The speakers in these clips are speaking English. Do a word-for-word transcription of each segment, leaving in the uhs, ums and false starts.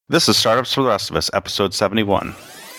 This is Startups for the Rest of Us, episode seventy-one.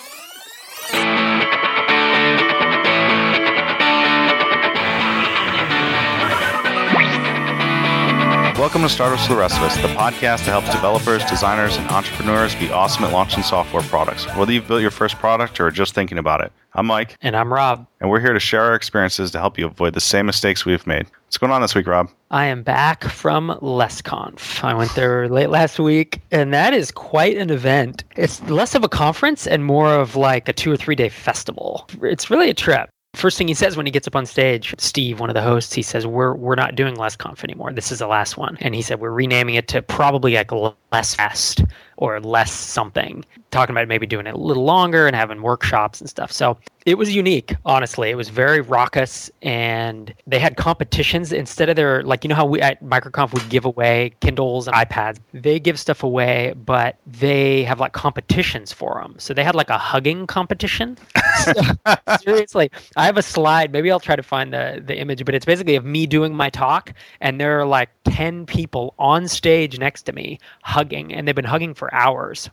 Welcome to Startups for the Rest of Us, the podcast that helps developers, designers, and entrepreneurs be awesome at launching software products, whether you've built your first product or are just thinking about it. I'm Mike. And I'm Rob. And we're here to share our experiences to help you avoid the same mistakes we've made. What's going on this week, Rob? I am back from LessConf. I went there late last week, and that is quite an event. It's less of a conference and more of like a two or three day festival. It's really a trip. First thing he says when he gets up on stage, Steve, one of the hosts, he says, we're we're not doing LessConf anymore. This is the last one. And he said, we're renaming it to probably like Less Fest or Less something. Talking about maybe doing it a little longer and having workshops and stuff. So it was unique, honestly. It was very raucous, and they had competitions instead of their, like, you know how we at MicroConf would give away Kindles and iPads. They give stuff away, but they have like competitions for them. So they had like a hugging competition. So, seriously, I have a slide. Maybe I'll try to find the, the image, but it's basically of me doing my talk, and there are like ten people on stage next to me hugging, and they've been hugging for hours.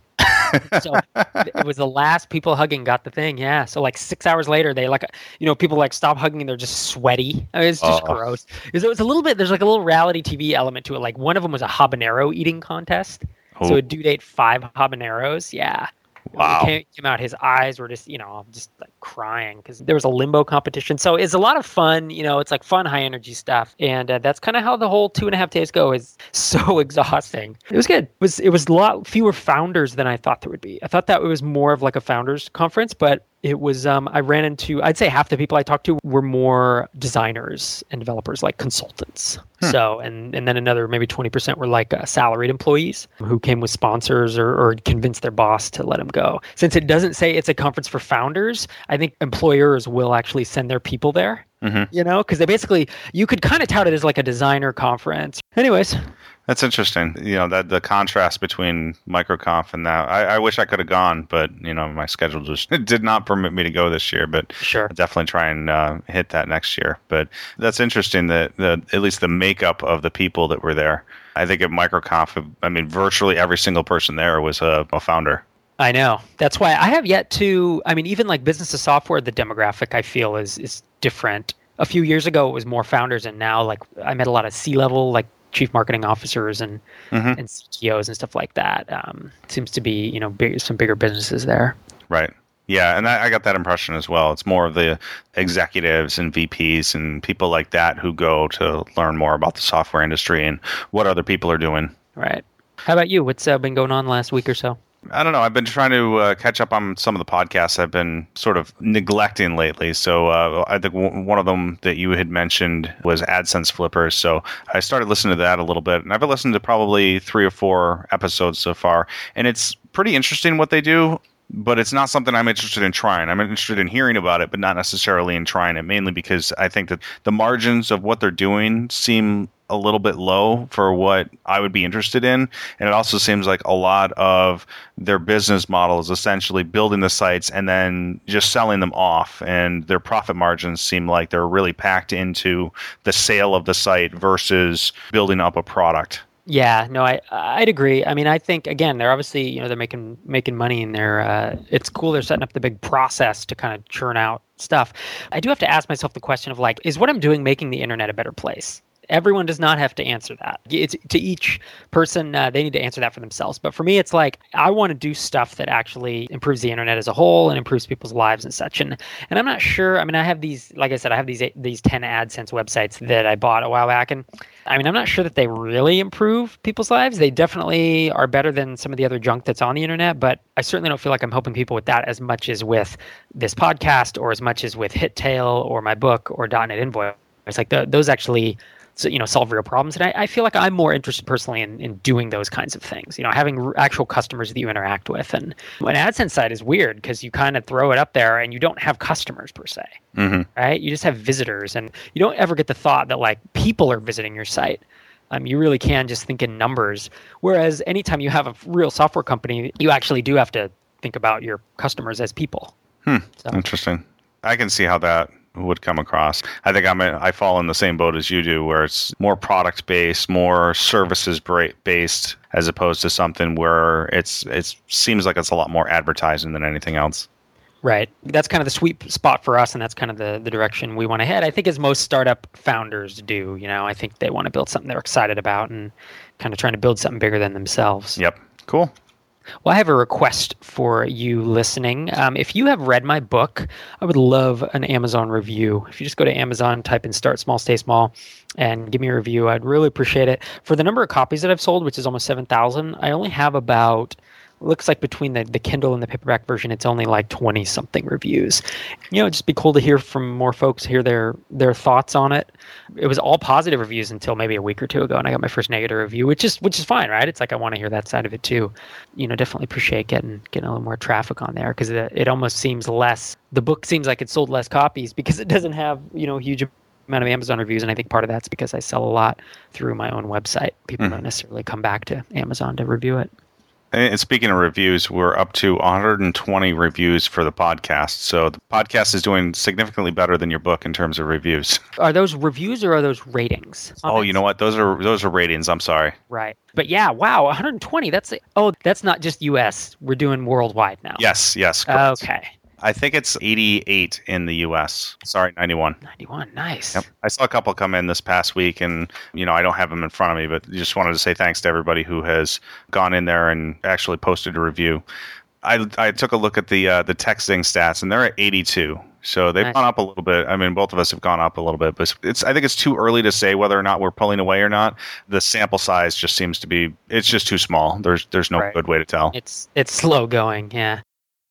So it was the last people hugging got the thing. Yeah. So like six hours later, they like, you know, people like stop hugging and they're just sweaty. I mean, it's just oh. gross. It was a little bit, there's like a little reality T V element to it. Like one of them was a habanero eating contest. Oh. So a dude ate five habaneros. Yeah. Wow. When he came, came out, his eyes were just, you know, just like crying because there was a limbo competition. So it's a lot of fun. You know, it's like fun, high energy stuff. And uh, that's kind of how the whole two and a half days go. Is so exhausting. It was good. It was, it was a lot fewer founders than I thought there would be. I thought that it was more of like a founders conference, but it was, um, I ran into, I'd say half the people I talked to were more designers and developers, like consultants. Hmm. So, and, and then another maybe twenty percent were like uh, salaried employees who came with sponsors or, or convinced their boss to let them go. Since it doesn't say it's a conference for founders, I think employers will actually send their people there. Mm-hmm. You know, because they basically, you could kind of tout it as like a designer conference. Anyways. That's interesting. You know, that the contrast between MicroConf and that. I, I wish I could have gone, but, you know, my schedule just did not permit me to go this year. But sure. I'll definitely try and uh, hit that next year. But that's interesting that the, at least the makeup of the people that were there. I think at MicroConf, I mean, virtually every single person there was a, a founder. I know. That's why I have yet to, I mean, even like business to software, the demographic I feel is is different. A few years ago, it was more founders, and now like I met a lot of C-level, like chief marketing officers and mm-hmm. and C T Os and stuff like that. Um, seems to be, you know, big, some bigger businesses there. Right. Yeah, and I, I got that impression as well. It's more of the executives and V Ps and people like that who go to learn more about the software industry and what other people are doing. Right. How about you? What's uh, been going on the last week or so? I don't know. I've been trying to uh, catch up on some of the podcasts I've been sort of neglecting lately. So uh, I think w- one of them that you had mentioned was AdSense Flippers. So I started listening to that a little bit. And I've listened to probably three or four episodes so far. And it's pretty interesting what they do. But it's not something I'm interested in trying. I'm interested in hearing about it, but not necessarily in trying it, mainly because I think that the margins of what they're doing seem a little bit low for what I would be interested in. And it also seems like a lot of their business model is essentially building the sites and then just selling them off. And their profit margins seem like they're really packed into the sale of the site versus building up a product. Yeah, no, I I'd agree. I mean, I think again, they're obviously, you know, they're making making money, and they're uh, it's cool. They're setting up the big process to kind of churn out stuff. I do have to ask myself the question of like, is what I'm doing making the internet a better place? Everyone does not have to answer that. It's to each person, uh, they need to answer that for themselves. But for me, it's like, I want to do stuff that actually improves the internet as a whole and improves people's lives and such. And and I'm not sure, I mean, I have these, like I said, I have these these ten AdSense websites that I bought a while back. And I mean, I'm not sure that they really improve people's lives. They definitely are better than some of the other junk that's on the internet. But I certainly don't feel like I'm helping people with that as much as with this podcast or as much as with HitTail or my book or .dot net Invoice. It's like the, those actually... So, you know, solve real problems. And I, I feel like I'm more interested personally in, in doing those kinds of things, you know, having r- actual customers that you interact with. And an AdSense site is weird because you kind of throw it up there and you don't have customers per se, mm-hmm. right? You just have visitors, and you don't ever get the thought that like people are visiting your site. Um, you really can just think in numbers. Whereas anytime you have a real software company, you actually do have to think about your customers as people. Hmm. So. Interesting. I can see how that would come across. I think I'm a, I fall in the same boat as you do, where it's more product based, more services based, as opposed to something where it's it seems like it's a lot more advertising than anything else. Right. That's kind of the sweet spot for us, and that's kind of the, the direction we want to head. I think as most startup founders do, you know, I think they want to build something they're excited about and kind of trying to build something bigger than themselves. Yep. Cool. Well, I have a request for you listening. Um, if you have read my book, I would love an Amazon review. If you just go to Amazon, type in Start Small, Stay Small, and give me a review, I'd really appreciate it. For the number of copies that I've sold, which is almost seven thousand, I only have about... looks like between the, the Kindle and the paperback version, it's only like twenty-something reviews. You know, it'd just be cool to hear from more folks, hear their their thoughts on it. It was all positive reviews until maybe a week or two ago, and I got my first negative review, which is which is fine, right? It's like I want to hear that side of it too. You know, definitely appreciate getting getting a little more traffic on there, because it, it almost seems less, the book seems like it sold less copies because it doesn't have, you know, a huge amount of Amazon reviews, and I think part of that's because I sell a lot through my own website. People mm-hmm. don't necessarily come back to Amazon to review it. And speaking of reviews, we're up to one hundred twenty reviews for the podcast. So the podcast is doing significantly better than your book in terms of reviews. Are those reviews or are those ratings? Oh, you know what? Those are those are ratings. I'm sorry. Right. But yeah, wow, one hundred twenty. That's oh, that's not just U S. We're doing worldwide now. Yes, yes. Correct. Okay. I think it's eighty-eight in the U S. Sorry, ninety-one. ninety-one, nice. Yep. I saw a couple come in this past week, and you know I don't have them in front of me, but just wanted to say thanks to everybody who has gone in there and actually posted a review. I I took a look at the uh, the texting stats, and they're at eighty-two. So they've nice. gone up a little bit. I mean, both of us have gone up a little bit, but it's I think it's too early to say whether or not we're pulling away or not. The sample size just seems to be it's just too small. There's there's no right. good way to tell. It's it's slow going, yeah.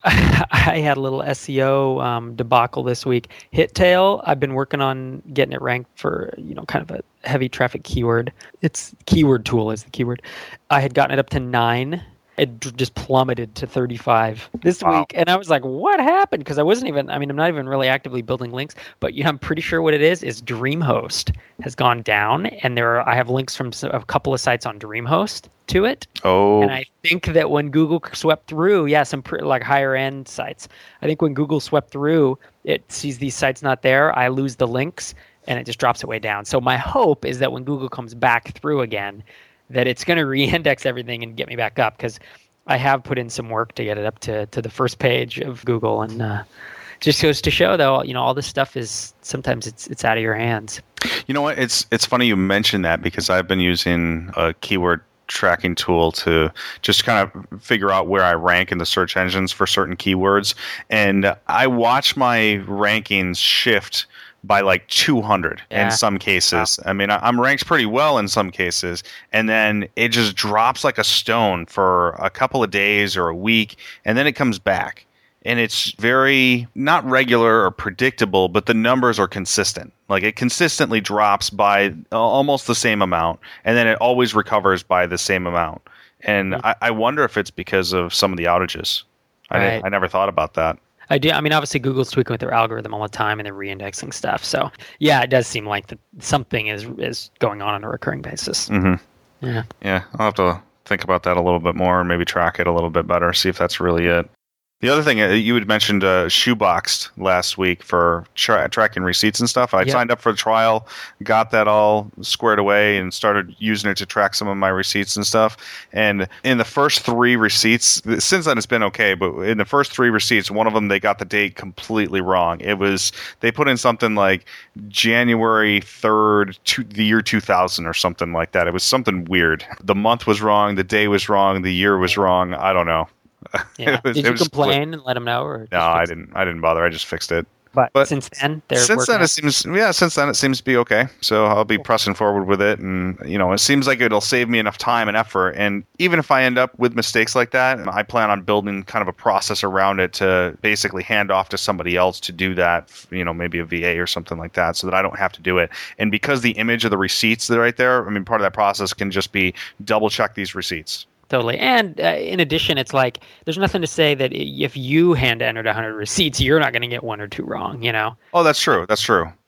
I had a little S E O um, debacle this week. HitTail, I've been working on getting it ranked for, you know, kind of a heavy traffic keyword. It's keyword tool is the keyword. I had gotten it up to nine. It d- just plummeted to thirty-five this wow. week. And I was like, what happened? Because I wasn't even, I mean, I'm not even really actively building links, but you know, I'm pretty sure what it is, is DreamHost has gone down. And there are, I have links from a couple of sites on DreamHost to it. Oh. And I think that when Google swept through, yeah, some pre- like higher end sites, I think when Google swept through, it sees these sites not there, I lose the links and it just drops it way down. So my hope is that when Google comes back through again, that it's going to re-index everything and get me back up, because I have put in some work to get it up to, to the first page of Google. And uh, just goes to show, though, you know, all this stuff is sometimes it's it's out of your hands. You know what? It's it's funny you mentioned that, because I've been using a keyword tracking tool to just kind of figure out where I rank in the search engines for certain keywords. And I watch my rankings shift by like two hundred yeah. in some cases. Wow. I mean, I'm ranked pretty well in some cases, and then it just drops like a stone for a couple of days or a week, and then it comes back. And it's very not regular or predictable, but the numbers are consistent. Like it consistently drops by almost the same amount, and then it always recovers by the same amount. And mm-hmm. I, I wonder if it's because of some of the outages. I, right. didn't, I never thought about that. I do. I mean, obviously, Google's tweaking with their algorithm all the time, and they're re-indexing stuff. So, yeah, it does seem like that something is is going on on a recurring basis. Mm-hmm. Yeah. Yeah, I'll have to think about that a little bit more, and maybe track it a little bit better, see if that's really it. The other thing, you had mentioned uh, Shoeboxed last week for tra- tracking receipts and stuff. I yep. signed up for the trial, got that all squared away, and started using it to track some of my receipts and stuff. And in the first three receipts, since then it's been okay, but in the first three receipts, one of them, they got the date completely wrong. It was, they put in something like January third, to the year two thousand or something like that. It was something weird. The month was wrong, the day was wrong, the year was wrong. I don't know. Yeah. was, Did you complain and let them know? Or no, I didn't. I didn't bother. I just fixed it. But, but since then, they're since then out. it seems yeah. Since then, it seems to be okay. So I'll be pressing forward with it, and you know, it seems like it'll save me enough time and effort. And even if I end up with mistakes like that, I plan on building kind of a process around it to basically hand off to somebody else to do that. You know, maybe a V A or something like that, so that I don't have to do it. And because the image of the receipts that are right there, I mean, part of that process can just be double check these receipts. Totally. And uh, in addition, it's like there's nothing to say that if you hand entered one hundred receipts, you're not going to get one or two wrong, you know? Oh, that's true. That's true.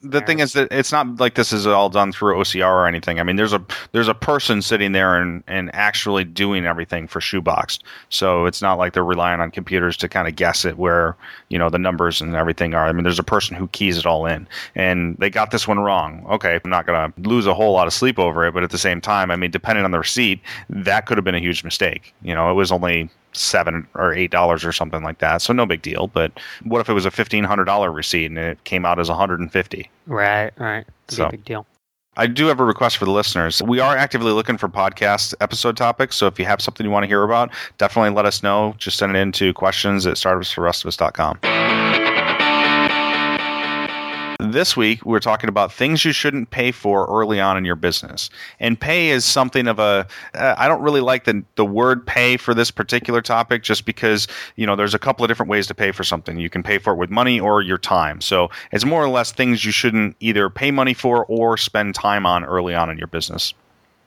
the thing is that it's not like this is all done through O C R or anything. I mean, there's a there's a person sitting there and, and actually doing everything for Shoeboxed. So it's not like they're relying on computers to kind of guess it where, you know, the numbers and everything are. I mean, there's a person who keys it all in, and they got this one wrong. Okay, I'm not going to lose a whole lot of sleep over it, but at the same time, I mean, depending on the receipt, that could have been a huge mistake. You know, it was only seven or eight dollars or something like that, so no big deal. But what if it was a fifteen hundred dollar receipt and it came out as one hundred and fifty? Right, right. It's so, a big deal. I do have a request for the listeners. We are actively looking for podcast episode topics, so if you have something you want to hear about, definitely let us know. Just send it in to questions at startups for rest of us dot com. This week, we're talking about things you shouldn't pay for early on in your business. And pay is something of a, uh, I don't really like the, the word pay for this particular topic, just because, you know, there's a couple of different ways to pay for something. You can pay for it with money or your time. So it's more or less things you shouldn't either pay money for or spend time on early on in your business.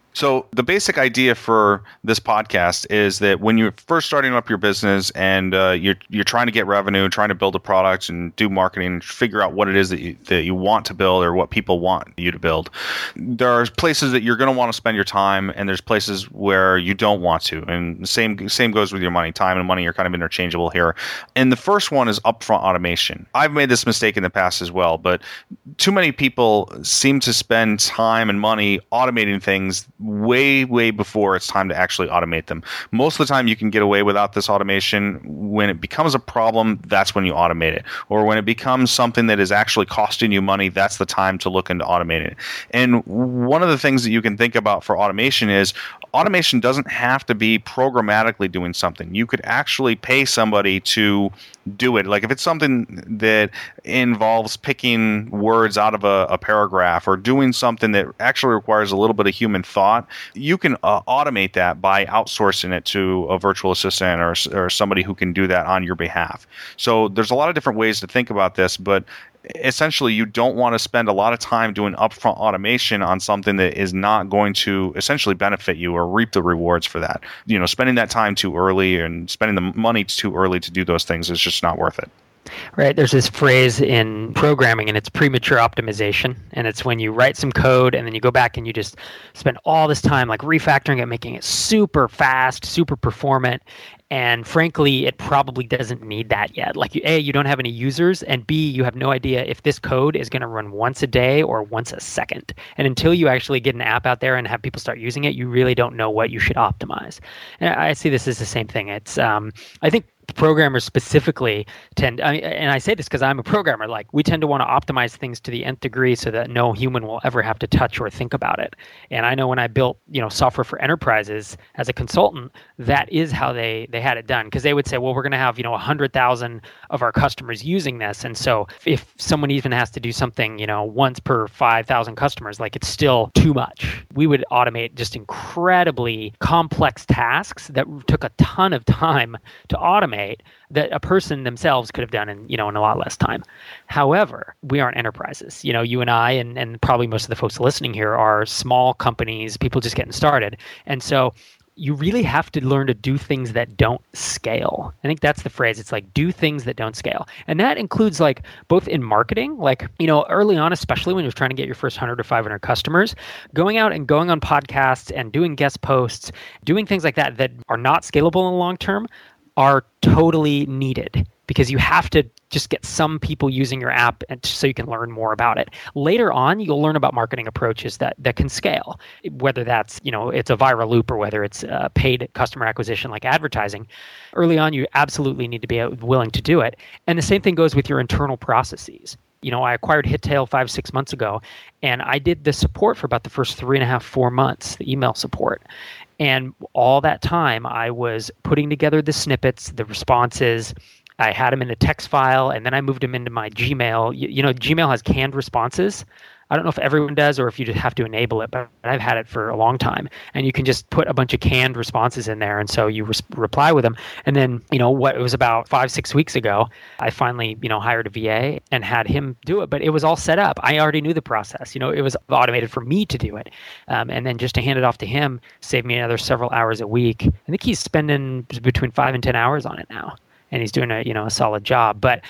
So the basic idea for this podcast is that when you're first starting up your business and uh, you're you're trying to get revenue, trying to build a product and do marketing, and figure out what it is that you, that you want to build or what people want you to build, there are places that you're going to want to spend your time, and there's places where you don't want to. And the same same goes with your money. Time and money are kind of interchangeable here. And the first one is upfront automation. I've made this mistake in the past as well, but too many people seem to spend time and money automating things way, way before it's time to actually automate them. Most of the time you can get away without this automation. When it becomes a problem, that's when you automate it. Or when it becomes something that is actually costing you money, that's the time to look into automating it. And one of the things that you can think about for automation is automation doesn't have to be programmatically doing something. You could actually pay somebody to do it. Like if it's something that involves picking words out of a, a paragraph or doing something that actually requires a little bit of human thought, you can uh, automate that by outsourcing it to a virtual assistant or, or somebody who can do that on your behalf. So there's a lot of different ways to think about this, but essentially you don't want to spend a lot of time doing upfront automation on something that is not going to essentially benefit you or reap the rewards for that. You know, spending that time too early and spending the money too early to do those things is just not worth it. Right. There's this phrase in programming, and it's premature optimization. And it's when you write some code and then you go back and you just spend all this time like refactoring it, making it super fast, super performant. And frankly, it probably doesn't need that yet. Like, A, you don't have any users, and B, you have no idea if this code is going to run once a day or once a second. And until you actually get an app out there and have people start using it, you really don't know what you should optimize. And I see this as the same thing. It's, um, I think, programmers specifically tend, I, and I say this because I'm a programmer, like we tend to want to optimize things to the nth degree so that no human will ever have to touch or think about it. And I know when I built, you know, software for enterprises as a consultant, that is how they, they had it done. Because they would say, well, we're going to have, you know, one hundred thousand of our customers using this. And so if someone even has to do something, you know, once per five thousand customers, like it's still too much. We would automate just incredibly complex tasks that took a ton of time to automate that a person themselves could have done in, you know, in a lot less time. However, we aren't enterprises. You know, you and I, and, and probably most of the folks listening here are small companies, people just getting started. And so you really have to learn to do things that don't scale. I think that's the phrase. It's like, do things that don't scale. And that includes like both in marketing, like, you know, early on, especially when you're trying to get your first one hundred or five hundred customers, going out and going on podcasts and doing guest posts, doing things like that that are not scalable in the long term are totally needed, because you have to just get some people using your app and so you can learn more about it. Later on, you'll learn about marketing approaches that, that can scale, whether that's, you know, it's a viral loop or whether it's uh, paid customer acquisition like advertising. Early on, you absolutely need to be willing to do it. And the same thing goes with your internal processes. You know, I acquired Hittail five, six months ago, and I did the support for about the first three and a half, four months, the email support. And all that time, I was putting together the snippets, the responses. I had them in a text file, and then I moved them into my Gmail. You, you know, Gmail has canned responses. I don't know if everyone does or if you just have to enable it, but I've had it for a long time. And you can just put a bunch of canned responses in there, and so you res- reply with them. And then, you know, what it was about five, six weeks ago, I finally, you know, hired a V A and had him do it. But it was all set up. I already knew the process. You know, it was automated for me to do it. Um, and then just to hand it off to him saved me another several hours a week. I think he's spending between five and ten hours on it now, and he's doing a, you know, a solid job. But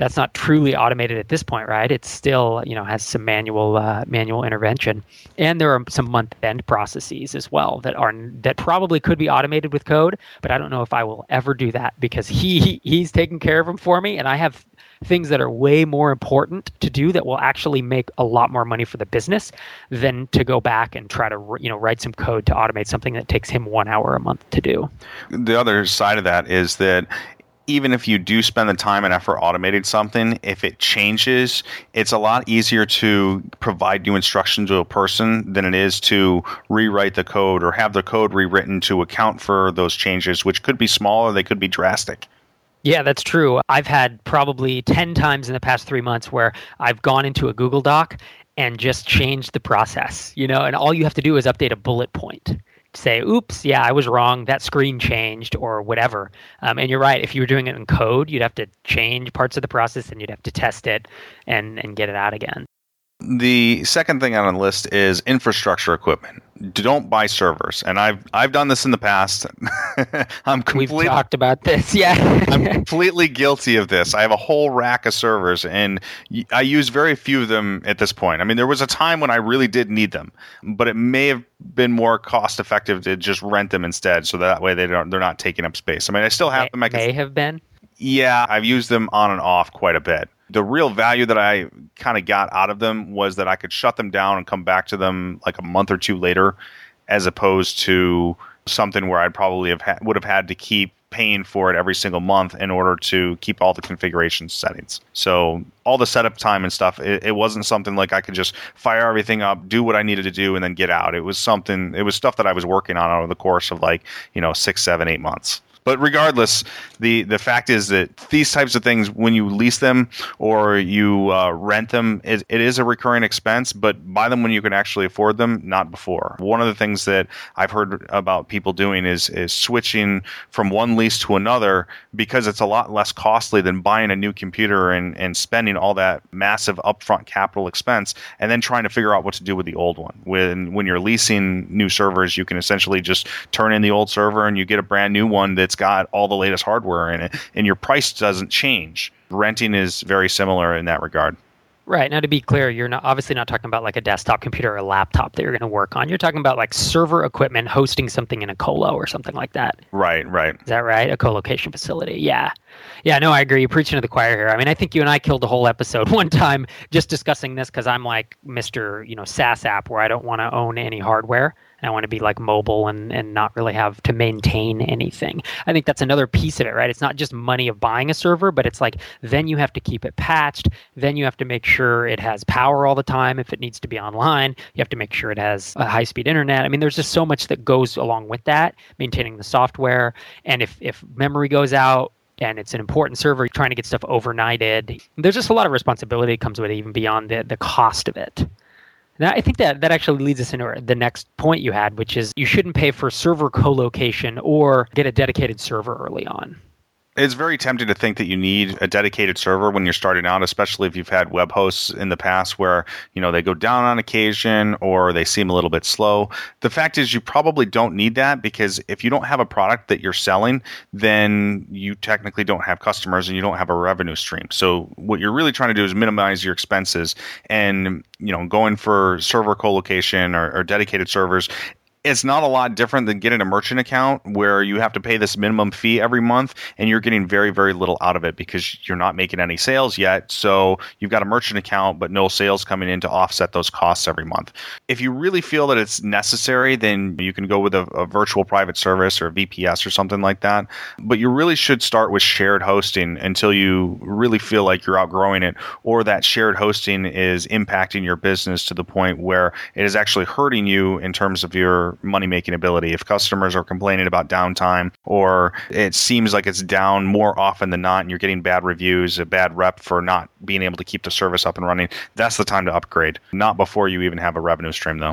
that's not truly automated at this point, right? It's still, you know, has some manual uh, manual intervention. And there are some month-end processes as well that are that probably could be automated with code, but I don't know if I will ever do that because he he's taking care of them for me, and I have things that are way more important to do that will actually make a lot more money for the business than to go back and try to, you know, write some code to automate something that takes him one hour a month to do. The other side of that is that even if you do spend the time and effort automating something, if it changes, it's a lot easier to provide new instructions to a person than it is to rewrite the code or have the code rewritten to account for those changes, which could be small or they could be drastic. Yeah, that's true. I've had probably ten times in the past three months where I've gone into a Google Doc and just changed the process, you know, and all you have to do is update a bullet point. Say, oops, yeah, I was wrong. That screen changed or whatever. Um, and you're right. If you were doing it in code, you'd have to change parts of the process and you'd have to test it and, and get it out again. The second thing on the list is infrastructure equipment. Don't buy servers. And I've I've done this in the past. I'm completely, We've talked about this, yeah. I'm completely guilty of this. I have a whole rack of servers, and I use very few of them at this point. I mean, there was a time when I really did need them, but it may have been more cost effective to just rent them instead, so that way they don't they're not taking up space. I mean, I still have may, them. I can, may have been. Yeah, I've used them on and off quite a bit. The real value that I kind of got out of them was that I could shut them down and come back to them like a month or two later, as opposed to something where I'd probably have ha- would have had to keep paying for it every single month in order to keep all the configuration settings. So all the setup time and stuff, it, it wasn't something like I could just fire everything up, do what I needed to do, and then get out. It was something, it was stuff that I was working on over the course of like, you know, six, seven, eight months. But regardless, the, the fact is that these types of things, when you lease them or you uh, rent them, it, it is a recurring expense, but buy them when you can actually afford them, not before. One of the things that I've heard about people doing is, is switching from one lease to another because it's a lot less costly than buying a new computer and, and spending all that massive upfront capital expense and then trying to figure out what to do with the old one. When, when you're leasing new servers, you can essentially just turn in the old server and you get a brand new one that it's got all the latest hardware in it, and your price doesn't change. Renting is very similar in that regard. Right. Now, to be clear, you're not obviously not talking about like a desktop computer or a laptop that you're going to work on. You're talking about like server equipment hosting something in a colo or something like that. Right, right. Is that right? A co-location facility. Yeah. Yeah, no, I agree. You're preaching to the choir here. I mean, I think you and I killed a whole episode one time just discussing this because I'm like Mister, you know, SaaS app where I don't want to own any hardware. I want to be like mobile and, and not really have to maintain anything. I think that's another piece of it, right? It's not just money of buying a server, but it's like then you have to keep it patched. Then you have to make sure it has power all the time if it needs to be online. You have to make sure it has a high-speed internet. I mean, there's just so much that goes along with that, maintaining the software. And if, if memory goes out, and it's an important server, trying to get stuff overnighted. There's just a lot of responsibility that comes with it, even beyond the, the cost of it. Now, I think that that actually leads us into the next point you had, which is you shouldn't pay for server co-location or get a dedicated server early on. It's very tempting to think that you need a dedicated server when you're starting out, especially if you've had web hosts in the past where, you know, they go down on occasion or they seem a little bit slow. The fact is you probably don't need that because if you don't have a product that you're selling, then you technically don't have customers and you don't have a revenue stream. So what you're really trying to do is minimize your expenses, and, you know, going for server co-location or, or dedicated servers, it's not a lot different than getting a merchant account where you have to pay this minimum fee every month and you're getting very, very little out of it because you're not making any sales yet. So you've got a merchant account, but no sales coming in to offset those costs every month. If you really feel that it's necessary, then you can go with a, a virtual private service or a V P S or something like that. But you really should start with shared hosting until you really feel like you're outgrowing it or that shared hosting is impacting your business to the point where it is actually hurting you in terms of your money-making ability. If customers are complaining about downtime or it seems like it's down more often than not and you're getting bad reviews, a bad rep for not being able to keep the service up and running, that's the time to upgrade. Not before you even have a revenue stream, though.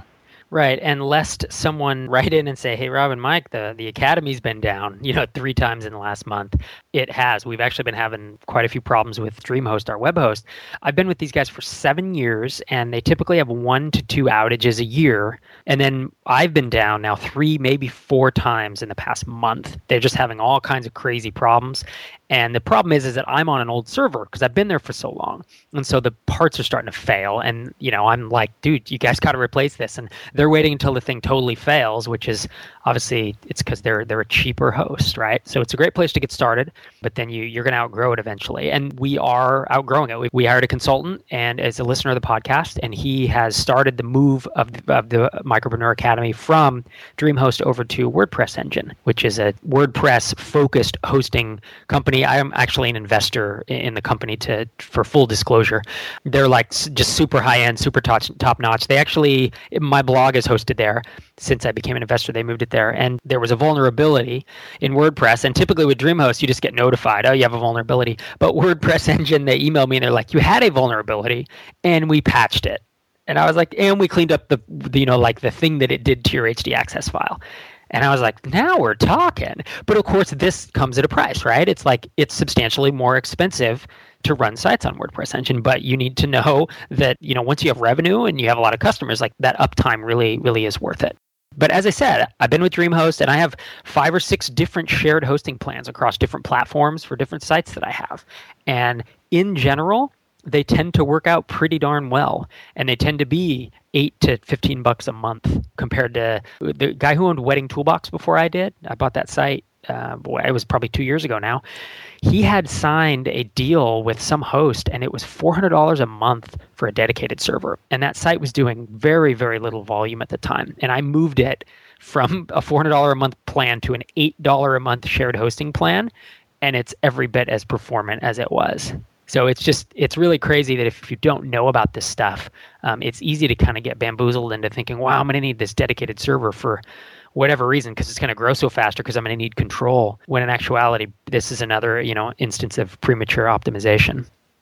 Right. And lest someone write in and say, hey, Rob and Mike, the, the Academy's been down, you know, three times in the last month. It has. We've actually been having quite a few problems with DreamHost, our web host. I've been with these guys for seven years, and they typically have one to two outages a year. And then I've been down now three, maybe four times in the past month. They're just having all kinds of crazy problems. And the problem is, is that I'm on an old server because I've been there for so long. And so the parts are starting to fail. And, you know, I'm like, dude, you guys got to replace this. And they're waiting until the thing totally fails, which is obviously it's because they're they're a cheaper host, right? So it's a great place to get started, but then you, you're going to outgrow it eventually. And we are outgrowing it. We, we hired a consultant and as a listener of the podcast, and he has started the move of the, of the Micropreneur Academy from DreamHost over to WordPress Engine, which is a WordPress-focused hosting company. I am actually an investor in the company to for full disclosure. They're like just super high-end, super top, top-notch. They actually, my blog is hosted there. Since I became an investor, they moved it there. And there was a vulnerability in WordPress. And typically with DreamHost, you just get notified, oh, you have a vulnerability. But WordPress Engine, they emailed me and they're like, you had a vulnerability and we patched it. And I was like, and we cleaned up the, the you know, like the thing that it did to your H D access file. And I was like, now we're talking. But of course, this comes at a price, right? It's like it's substantially more expensive to run sites on WordPress Engine. But you need to know that, you know, once you have revenue and you have a lot of customers, like that uptime really, really is worth it. But as I said, I've been with DreamHost and I have five or six different shared hosting plans across different platforms for different sites that I have. And in general, they tend to work out pretty darn well. And they tend to be eight to fifteen bucks a month compared to the guy who owned Wedding Toolbox before I did. I bought that site. Uh, boy, it was probably two years ago now. He had signed a deal with some host, and it was four hundred dollars a month for a dedicated server. And that site was doing very, very little volume at the time. And I moved it from a four hundred dollars a month plan to an eight dollars a month shared hosting plan, and it's every bit as performant as it was. So it's just, it's really crazy that if you don't know about this stuff, um, it's easy to kind of get bamboozled into thinking, wow, I'm going to need this dedicated server for whatever reason, because it's going to grow so faster because I'm going to need control. When in actuality, this is another, you know, instance of premature optimization.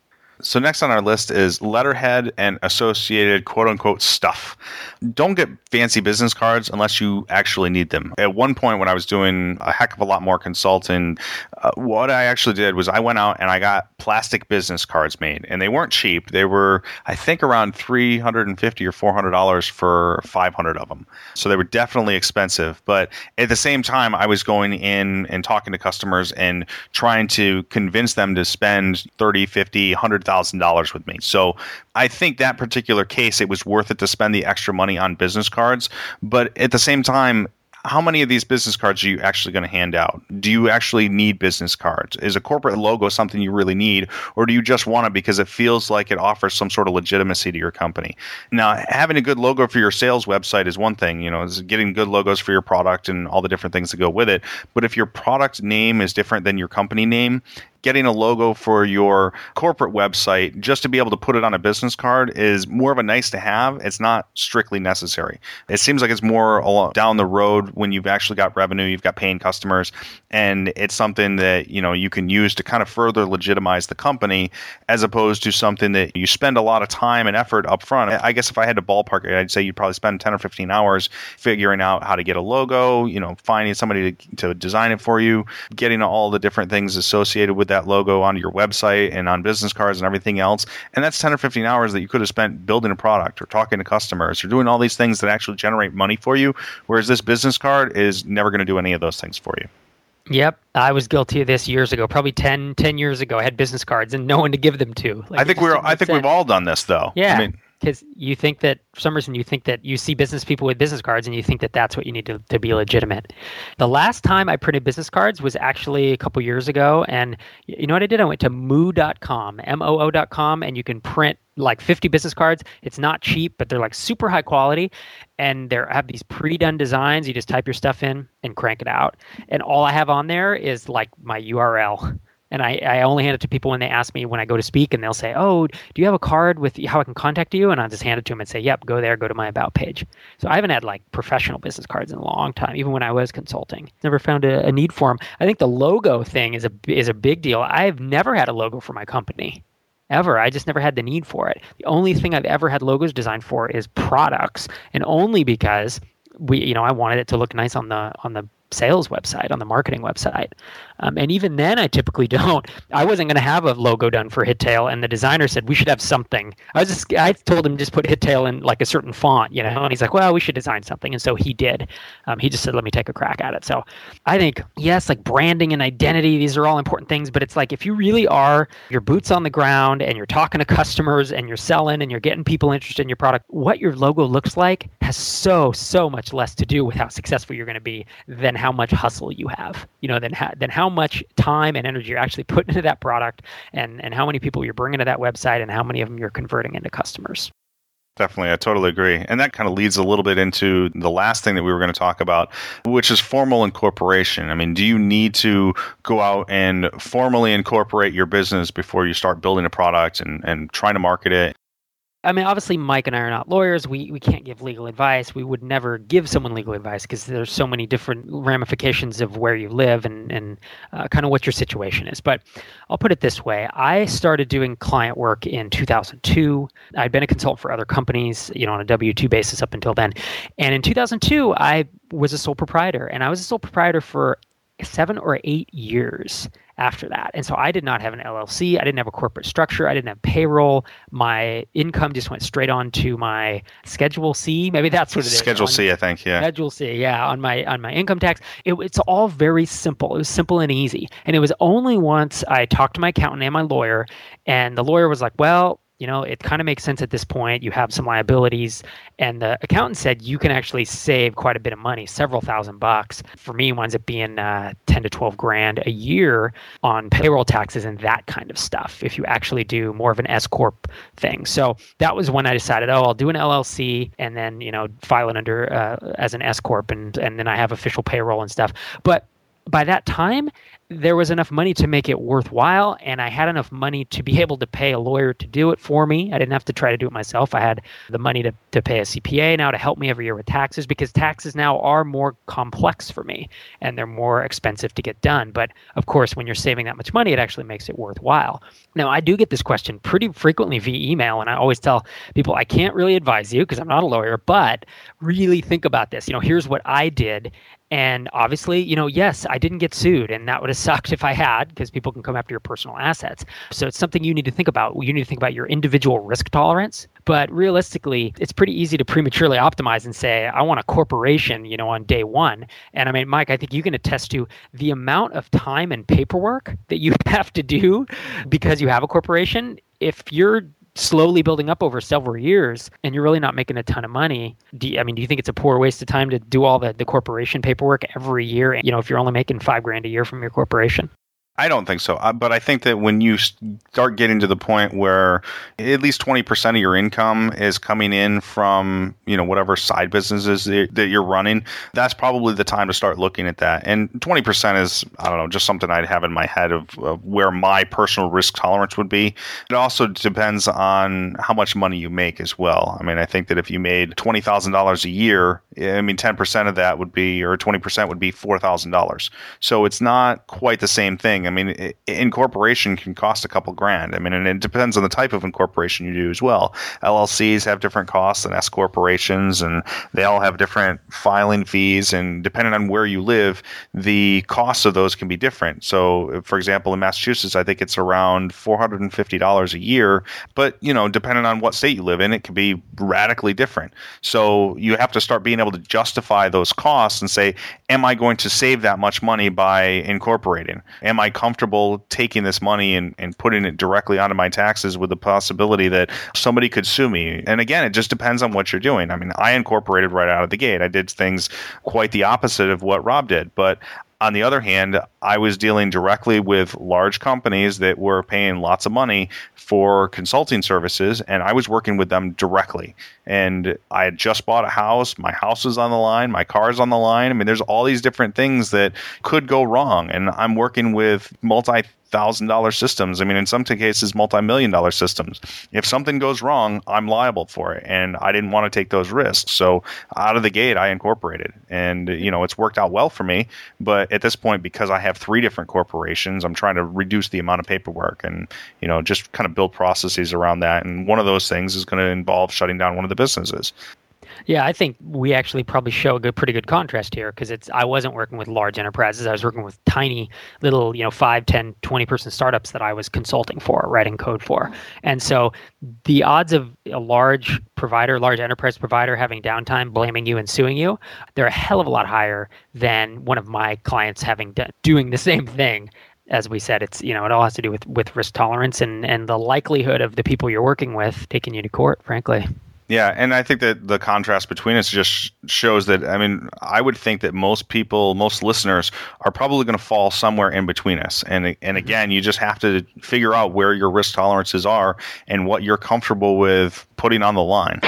So next on our list is letterhead and associated quote-unquote stuff. Don't get fancy business cards unless you actually need them. At one point when I was doing a heck of a lot more consulting, uh, what I actually did was I went out and I got plastic business cards made. And they weren't cheap. They were, I think, around three hundred fifty dollars or four hundred dollars for five hundred of them. So they were definitely expensive. But at the same time, I was going in and talking to customers and trying to convince them to spend thirty, fifty, one hundred thousand dollars with me. So I think that particular case, it was worth it to spend the extra money on business cards. But at the same time, how many of these business cards are you actually going to hand out? Do you actually need business cards? Is a corporate logo something you really need, or do you just want it because it feels like it offers some sort of legitimacy to your company? Now, having a good logo for your sales website is one thing, you know, is getting good logos for your product and all the different things that go with it. But if your product name is different than your company name, getting a logo for your corporate website just to be able to put it on a business card is more of a nice to have. It's not strictly necessary. It seems like it's more down the road when you've actually got revenue, you've got paying customers, and it's something that, you know, you can use to kind of further legitimize the company as opposed to something that you spend a lot of time and effort up front. I guess if I had to ballpark it, I'd say you'd probably spend ten or fifteen hours figuring out how to get a logo, you know, finding somebody to, to design it for you, getting all the different things associated with that logo on your website and on business cards and everything else. And that's ten or fifteen hours that you could have spent building a product or talking to customers or doing all these things that actually generate money for you. Whereas this business card is never going to do any of those things for you. Yep. I was guilty of this years ago, probably ten, ten years ago. I had business cards and no one to give them to. Like, I think we're, I think sense. we've all done this though. Yeah. I mean, because you think that, for some reason, you think that you see business people with business cards and you think that that's what you need to, to be legitimate. The last time I printed business cards was actually a couple years ago. And you know what I did? I went to moo dot com, M O O dot com, and you can print like fifty business cards. It's not cheap, but they're like super high quality. And they have these pre-done designs. You just type your stuff in and crank it out. And all I have on there is like my U R L. And I, I only hand it to people when they ask me when I go to speak, and they'll say, oh, do you have a card with how I can contact you? And I'll just hand it to them and say, yep, go there, go to my About page. So I haven't had like professional business cards in a long time, even when I was consulting. Never found a, a need for them. I think the logo thing is a, is a big deal. I've never had a logo for my company. ever. I just never had the need for it. The only thing I've ever had logos designed for is products, and only because we, you know, I wanted it to look nice on the on the sales website, on the marketing website. Um, and even then, I typically don't. I wasn't going to have a logo done for Hittail, and the designer said we should have something. I was just, I told him just put Hittail in like a certain font, you know. And he's like, well, we should design something, and so he did. Um, he just said, let me take a crack at it. So I think yes, like branding and identity, these are all important things. But it's like if you really are your boots on the ground and you're talking to customers and you're selling and you're getting people interested in your product, what your logo looks like has so so much less to do with how successful you're going to be than how much hustle you have, you know, than how, than how much time and energy you're actually putting into that product, and, and how many people you're bringing to that website, and how many of them you're converting into customers. Definitely, I totally agree. And that kind of leads a little bit into the last thing that we were going to talk about, which is formal incorporation. I mean, do you need to go out and formally incorporate your business before you start building a product and, and trying to market it? I mean, obviously, Mike and I are not lawyers. We we can't give legal advice. We would never give someone legal advice because there's so many different ramifications of where you live and, and uh, kind of what your situation is. But I'll put it this way. I started doing client work in two thousand two. I'd been a consultant for other companies, you know, on a W two basis up until then. And in two thousand two, I was a sole proprietor. And I was a sole proprietor for seven or eight years after that. And so I did not have an L L C. I didn't have a corporate structure. I didn't have payroll. My income just went straight on to my Schedule C. Maybe that's what it is. Schedule C, I think, yeah. Schedule C, yeah, on my on my income tax. It, it's all very simple. It was simple and easy. And it was only once I talked to my accountant and my lawyer, and the lawyer was like, well, you know, it kind of makes sense at this point. You have some liabilities. And the accountant said you can actually save quite a bit of money, several thousand bucks. For me, it winds up being uh, ten to twelve grand a year on payroll taxes and that kind of stuff if you actually do more of an S-Corp thing. So that was when I decided, oh, I'll do an L L C and then, you know, file it under uh, as an S-Corp, and, and then I have official payroll and stuff. But by that time, there was enough money to make it worthwhile, and I had enough money to be able to pay a lawyer to do it for me. I didn't have to try to do it myself. I had the money to, to pay a C P A now to help me every year with taxes, because taxes now are more complex for me, and they're more expensive to get done. But of course, when you're saving that much money, it actually makes it worthwhile. Now, I do get this question pretty frequently via email, and I always tell people I can't really advise you because I'm not a lawyer, but really think about this. You know, here's what I did. And obviously, you know, yes, I didn't get sued, and that would have sucked if I had, because people can come after your personal assets. So it's something you need to think about. You need to think about your individual risk tolerance. But realistically, it's pretty easy to prematurely optimize and say, I want a corporation, you know, on day one. And I mean, Mike, I think you can attest to the amount of time and paperwork that you have to do because you have a corporation. If you're slowly building up over several years and you're really not making a ton of money, do you, I mean, do you think it's a poor waste of time to do all the, the corporation paperwork every year, you know, if you're only making five grand a year from your corporation? I don't think so. Uh, but I think that when you start getting to the point where at least twenty percent of your income is coming in from, you know, whatever side businesses that you're running, that's probably the time to start looking at that. And twenty percent is, I don't know, just something I'd have in my head of, of where my personal risk tolerance would be. It also depends on how much money you make as well. I mean, I think that if you made twenty thousand dollars a year, I mean, ten percent of that would be, or twenty percent would be four thousand dollars. So it's not quite the same thing. I mean, it, incorporation can cost a couple grand. I mean, and it depends on the type of incorporation you do as well. L L Cs have different costs than S corporations, and they all have different filing fees. And depending on where you live, the costs of those can be different. So, for example, in Massachusetts, I think it's around four hundred fifty dollars a year. But, you know, depending on what state you live in, it can be radically different. So you have to start being able to justify those costs and say, am I going to save that much money by incorporating? Am I comfortable taking this money and, and putting it directly onto my taxes with the possibility that somebody could sue me? And again, it just depends on what you're doing. I mean, I incorporated right out of the gate. I did things quite the opposite of what Rob did. But on the other hand, I was dealing directly with large companies that were paying lots of money for consulting services, and I was working with them directly. And I had just bought a house. My house was on the line. My car's on the line. I mean, there's all these different things that could go wrong. And I'm working with multi thousand dollar systems. I mean, in some cases, multi-million dollar systems. If something goes wrong, I'm liable for it. And I didn't want to take those risks. So out of the gate, I incorporated. And, you know, it's worked out well for me. But at this point, because I have have three different corporations. I'm trying to reduce the amount of paperwork and, you know, just kind of build processes around that. And one of those things is going to involve shutting down one of the businesses. Yeah, I think we actually probably show a good, pretty good contrast here because it's I wasn't working with large enterprises. I was working with tiny little, you know, five, ten, twenty person startups that I was consulting for, writing code for. And so the odds of a large provider, large enterprise provider having downtime, blaming you and suing you, they're a hell of a lot higher than one of my clients having done, doing the same thing. As we said, it's, you know, it all has to do with, with risk tolerance and, and the likelihood of the people you're working with taking you to court, frankly. Yeah, and I think that the contrast between us just shows that, I mean, I would think that most people, most listeners are probably going to fall somewhere in between us. And and again, you just have to figure out where your risk tolerances are and what you're comfortable with putting on the line.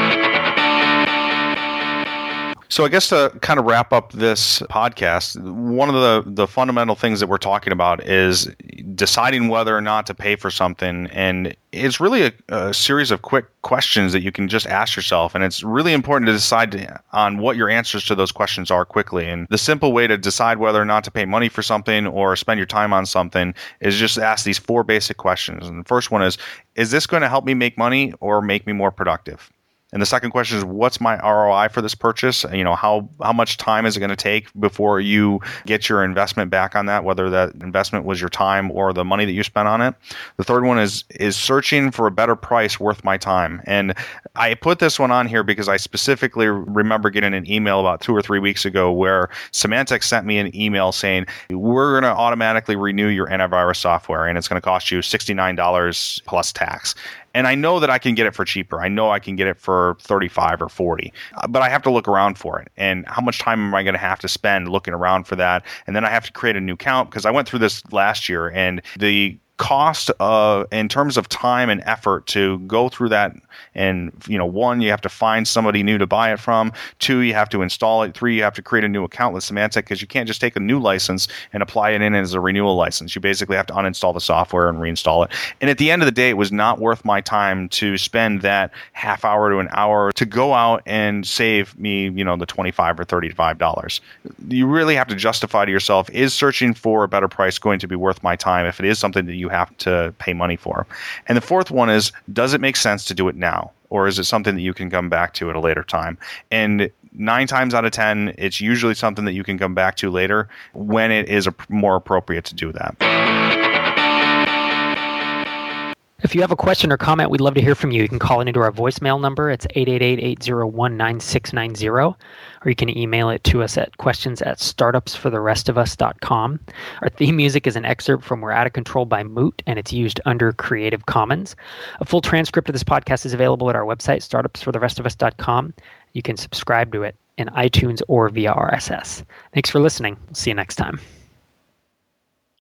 So I guess to kind of wrap up this podcast, one of the, the fundamental things that we're talking about is deciding whether or not to pay for something. And it's really a, a series of quick questions that you can just ask yourself. And it's really important to decide on what your answers to those questions are quickly. And the simple way to decide whether or not to pay money for something or spend your time on something is just ask these four basic questions. And the first one is, is this going to help me make money or make me more productive? And the second question is, what's my R O I for this purchase? You know, how how much time is it going to take before you get your investment back on that, whether that investment was your time or the money that you spent on it? The third one is, is searching for a better price worth my time? And I put this one on here because I specifically remember getting an email about two or three weeks ago where Symantec sent me an email saying, we're going to automatically renew your antivirus software, and it's going to cost you sixty-nine dollars plus tax. And I know that I can get it for cheaper. I know I can get it for thirty-five or forty, but I have to look around for it. And how much time am I going to have to spend looking around for that? And then I have to create a new account because I went through this last year, and the cost of in terms of time and effort to go through that, and you know, one, you have to find somebody new to buy it from. Two, you have to install it. Three, you have to create a new account with Symantec because you can't just take a new license and apply it in as a renewal license. You basically have to uninstall the software and reinstall it. And at the end of the day, it was not worth my time to spend that half hour to an hour to go out and save me, you know, the twenty-five or thirty-five dollars. You really have to justify to yourself, is searching for a better price going to be worth my time if it is something that you have to pay money for? And the fourth one is, does it make sense to do it now? Or is it something that you can come back to at a later time? And nine times out of ten, it's usually something that you can come back to later when it is a, more appropriate to do that. If you have a question or comment, we'd love to hear from you. You can call it into our voicemail number. It's eight eight eight, eight zero one, nine six nine zero. Or you can email it to us at questions at startups for the rest of us dot com. Our theme music is an excerpt from We're Out of Control by Moot, and it's used under Creative Commons. A full transcript of this podcast is available at our website, startups for the rest of us dot com. You can subscribe to it in iTunes or via R S S. Thanks for listening. We'll see you next time.